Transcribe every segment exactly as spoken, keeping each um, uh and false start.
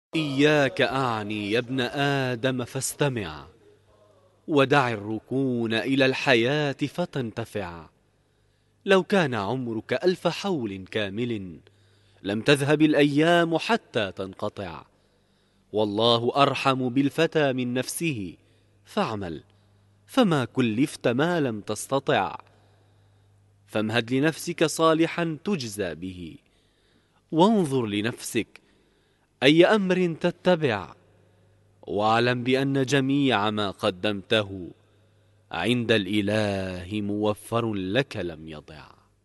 إياك أعني يا ابن آدم فاستمع، ودع الركون إلى الحياة فتنتفع. لو كان عمرك ألف حول كامل لم تذهب الأيام حتى تنقطع. والله أرحم بالفتى من نفسه، فاعمل فما كلفت ما لم تستطع. فامهد لنفسك صالحا تجزى به، وانظر لنفسك أي أمر تتبع. واعلم بأن جميع ما قدمته عند الإله موفر لك لم يضع.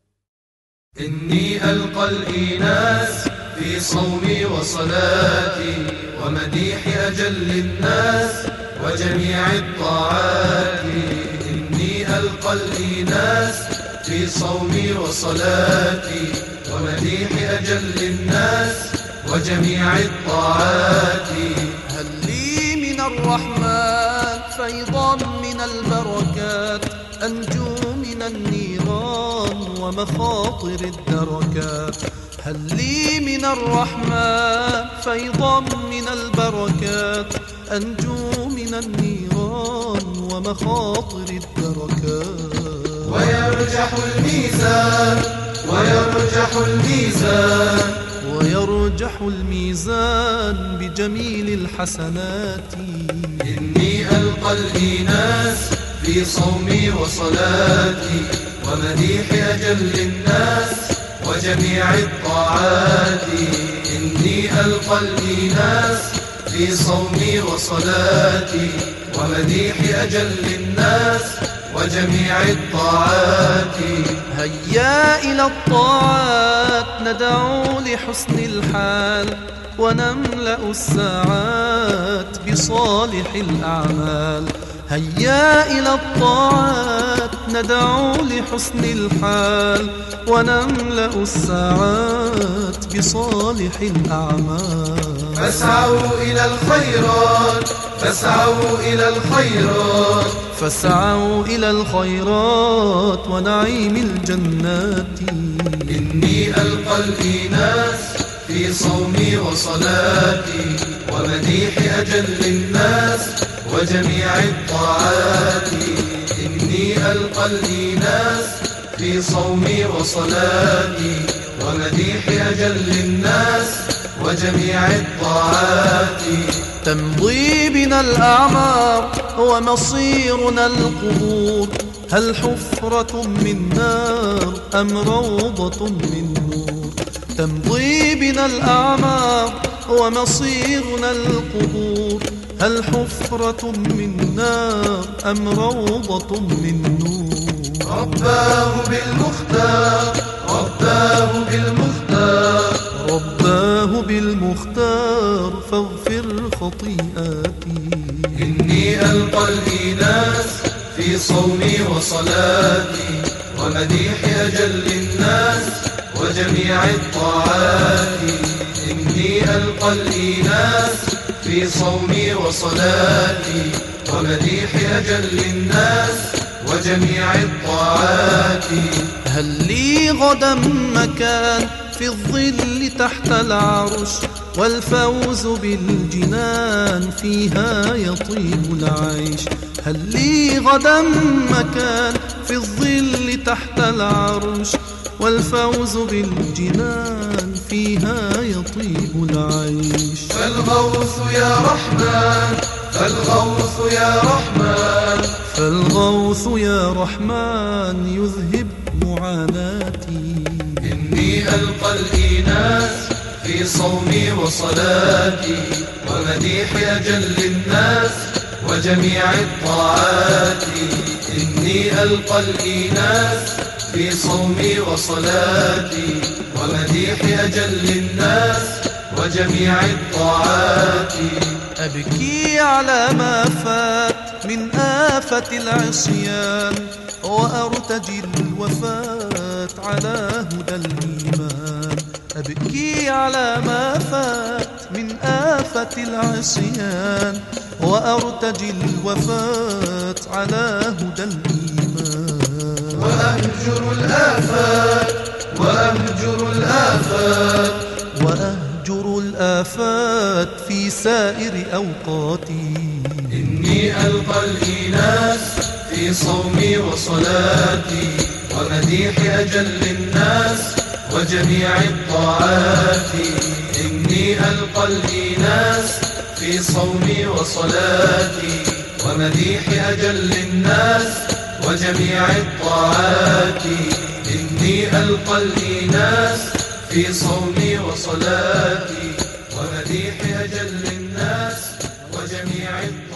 إني ألقى الإيناس في صومي وصلاتي ومديح أجل الناس وجميع الطاعات. إني ألقى الإيناس في صومي وصلاتي ومديح أجل الناس وجميع الطاعات. هل لي من الرحمن فيضا من البركات، أنجو من النيران ومخاطر الدركات. هل لي من الرحمن فيضا من البركات، أنجو من النيران ومخاطر الدركات. ويرجح الميزان ويرجح الميزان ويرجح الميزان بجميل الحسنات. إني ألقى الإيناس في صومي وصلاتي ومديح أجل الناس وجميع الطاعات. إني ألقى الإيناس في صومي وصلاتي ومديح أجل الناس وجميع الطاعات. هيا إلى الطاعات ندعو لحسن الحال، ونملأ الساعات بصالح الأعمال. هيا إلى الطاعات ندعو لحسن الحال، ونملأ الساعات بصالح الأعمال. فاسعوا إلى الخيرات فاسعوا إلى الخيرات فاسعوا إلى الخيرات ونعيم الجنات. إني ألقى الإيناس في صومي وصلاتي ومديح أجل الناس وجميع الطاعات. إني ألقى الإيناس في صومي وصلاتي ومديح أجل الناس وجميع الطاعات. تمضي بنا الأعمار ومصيرنا القبور، هل حفرة من نار أم روضة من نور؟ تمضي بنا الأعمار ومصيرنا القبور، هل حفرة من نار أم روضة من نور؟ رباه بالمختار رباه بالمختار رباه بالمختار فاغفر خطيئاتي. إني ألقى الإيناس في صومي وصلاتي ومديح أجل الناس وجميع الطاعات. إني ألقى الإيناس في صومي وصلاتي ومديح أجل الناس وجميع الطاعات. هل لي غدا مكان في الظل تحت العرش، والفوز بالجنان فيها يطيب العيش. هل لي غدا مكان في الظل تحت العرش، والفوز بالجنان فيها يطيب العيش. فالغوث يا رحمن فالغوث يا رحمن فالغوث يا رحمن يذهب معاناتي. إني ألقى الإيناس في صومي وصلاتي ومديح أجل الناس وجميع الطاعات. إني ألقى الإيناس في صومي وصلاتي ومديح أجل الناس وجميع الطاعات. أبكي على ما فات من آفة العصيان، وأرتجي الوفاة على هدى الإيمان. أبكي على ما فات من آفة العصيان، وأرتجي الوفاة على هدى الإيمان. وأهجر الآفات وأهجر الآفات وأهجر وأهجر الآفات في سائر أوقاتي. إني ألقى الإيناس في صومي وصلاتي ومديح أجل الناس وجميع الطاعات. إني ألقى الإيناس في صومي وصلاتي ومديح أجل الناس وجميع الطاعات. إني ألقى الإيناس في صومي وصلاتي ومديح أجل الناس وجميع الطاعات.